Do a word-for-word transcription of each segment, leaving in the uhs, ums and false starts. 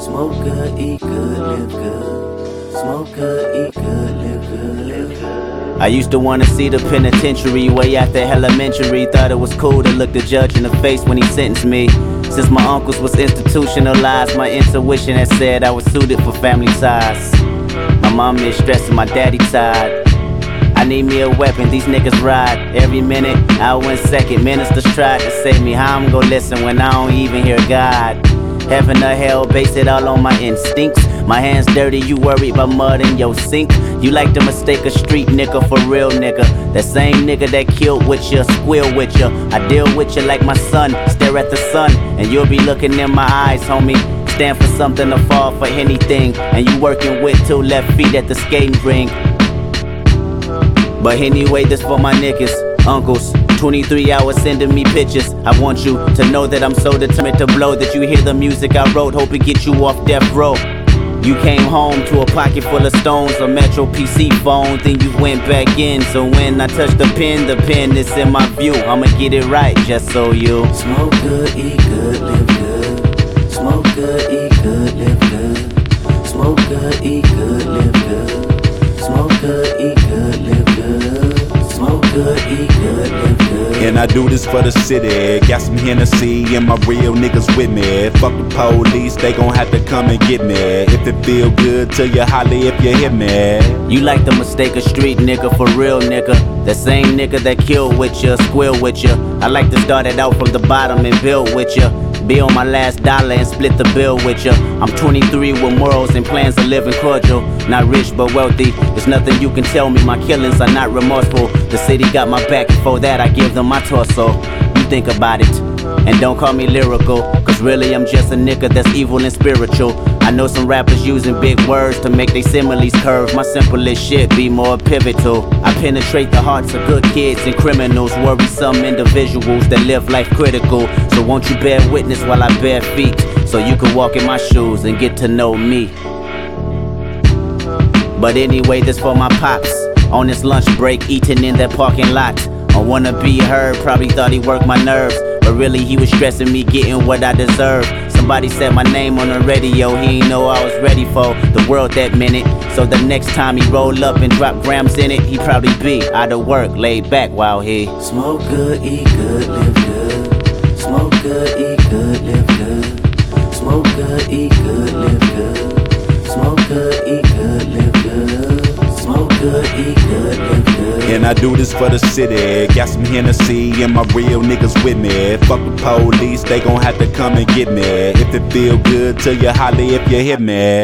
Smoke good, eat good, live good. Smoke good, eat good, live good, live good. I used to wanna see the penitentiary way after elementary. Thought it was cool to look the judge in the face when he sentenced me. Since my uncles was institutionalized, my intuition had said I was suited for family ties. My mom is stressing, my daddy tired. I need me a weapon, these niggas ride every minute, hour and second. Ministers tried to save me, how I'm gon' listen when I don't even hear God? Heaven or hell, base it all on my instincts. My hands dirty, you worried about mud in your sink. You like to mistake a street nigga for real nigga. That same nigga that killed with you, squeal with you. I deal with you like my son, stare at the sun, and you'll be looking in my eyes, homie. Stand for something or fall for anything, and you working with two left feet at the skating rink. But anyway, this for my niggas, uncles, twenty-three hours sending me pictures. I want you to know that I'm so determined to blow, that you hear the music I wrote, hope it gets you off death row. You came home to a pocket full of stones, a Metro P C phone, then you went back in. So when I touch the pen, the pen is in my view. I'ma get it right, just so you Smoke good, eat good, live good. Smoke good, eat good, live good. Smoke good, eat good, live good. Smoke good, eat good, live good. Smoke good, eat good, live good. And I do this for the city. Got some Hennessy and my real niggas with me. Fuck the police, they gon' have to come and get me. If it feel good to you, holla if you hit me. You like to mistake a street nigga for real nigga. That same nigga that killed with you, squeal with you. I like to start it out from the bottom and build with you. Be on my last dollar and split the bill with you. I'm twenty-three with morals and plans to live in cordial. Not rich but wealthy, there's nothing you can tell me. My killings are not remorseful. The city got my back, before that I give them my torso. You think about it, and don't call me lyrical, cause really I'm just a nigga that's evil and spiritual. I know some rappers using big words to make they similes curve. My simplest shit be more pivotal. I penetrate the hearts of good kids and criminals, worrisome individuals that live life critical. So won't you bear witness while I bear feet, so you can walk in my shoes and get to know me. But anyway, this for my pops, on this lunch break, eating in that parking lot. I wanna be heard, probably thought he worked my nerves, but really he was stressing me getting what I deserve. Somebody said my name on the radio, he ain't know I was ready for the world that minute. So the next time he roll up and drop grams in it, he probably be out of work, laid back while he Smoke good, eat good, live good. Smoke good, eat good, live good. Smoke good, eat good, live good. Smoke good, eat good, live good. Smoke good, eat good, live good. And I do this for the city. Got some Hennessy and my real niggas with me. Fuck the police, they gon' have to come and get me. If it feel good to you, holla if you hit me.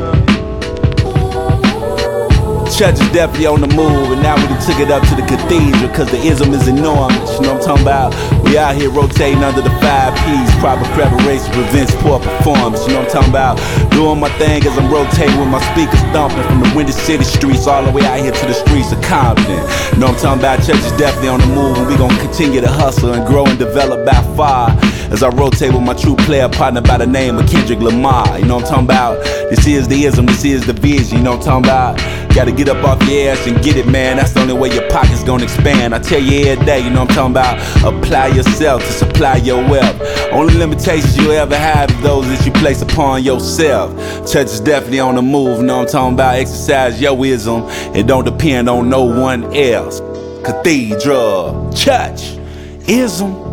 Church is definitely on the move, and now we done took it up to the cathedral, cause the ism is enormous, you know what I'm talking about? We out here rotating under the five P's, proper preparation prevents poor performance, you know what I'm talking about? Doing my thing as I'm rotating with my speakers thumping from the Windy City streets all the way out here to the streets of Compton. You know what I'm talking about? Church is definitely on the move, and we gon' continue to hustle and grow and develop by far as I rotate with my true player partner by the name of Kendrick Lamar. You know what I'm talking about? This is the ism, this is the vision, you know what I'm talking about? Gotta get up off your ass and get it, man. That's the only way your pocket's gonna expand. I tell you every day, you know what I'm talking about? Apply yourself to supply your wealth. Only limitations you'll ever have is those that you place upon yourself. Church is definitely on the move, you know what I'm talking about? Exercise your wisdom. It don't depend on no one else. Cathedral, church, ism.